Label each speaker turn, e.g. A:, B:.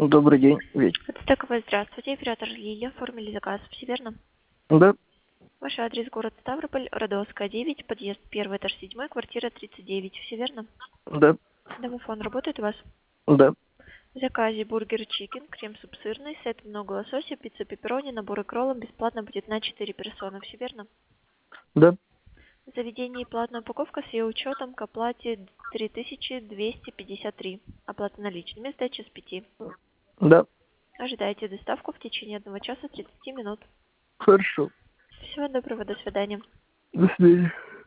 A: Добрый день, Ведь.
B: Это таковой, здравствуйте, оператор Лилия, оформили заказ, все верно?
A: Да,
B: Ваш адрес город Ставрополь, Родовская, 9, подъезд 1, этаж 7, квартира 39, все верно?
A: да,
B: Домофон работает у вас?
A: да,
B: В заказе бургер чикен, крем-суп сырный, сет много лосося, пицца пепперони, набор икроллом бесплатно будет на 4 персоны, все верно?
A: да,
B: В заведении платная упаковка с ее учетом к оплате 3253. Оплата наличными, сдача с 5.
A: да.
B: Ожидайте доставку в течение 1 часа 30 минут.
A: Хорошо.
B: Всего доброго, до свидания.
A: До свидания.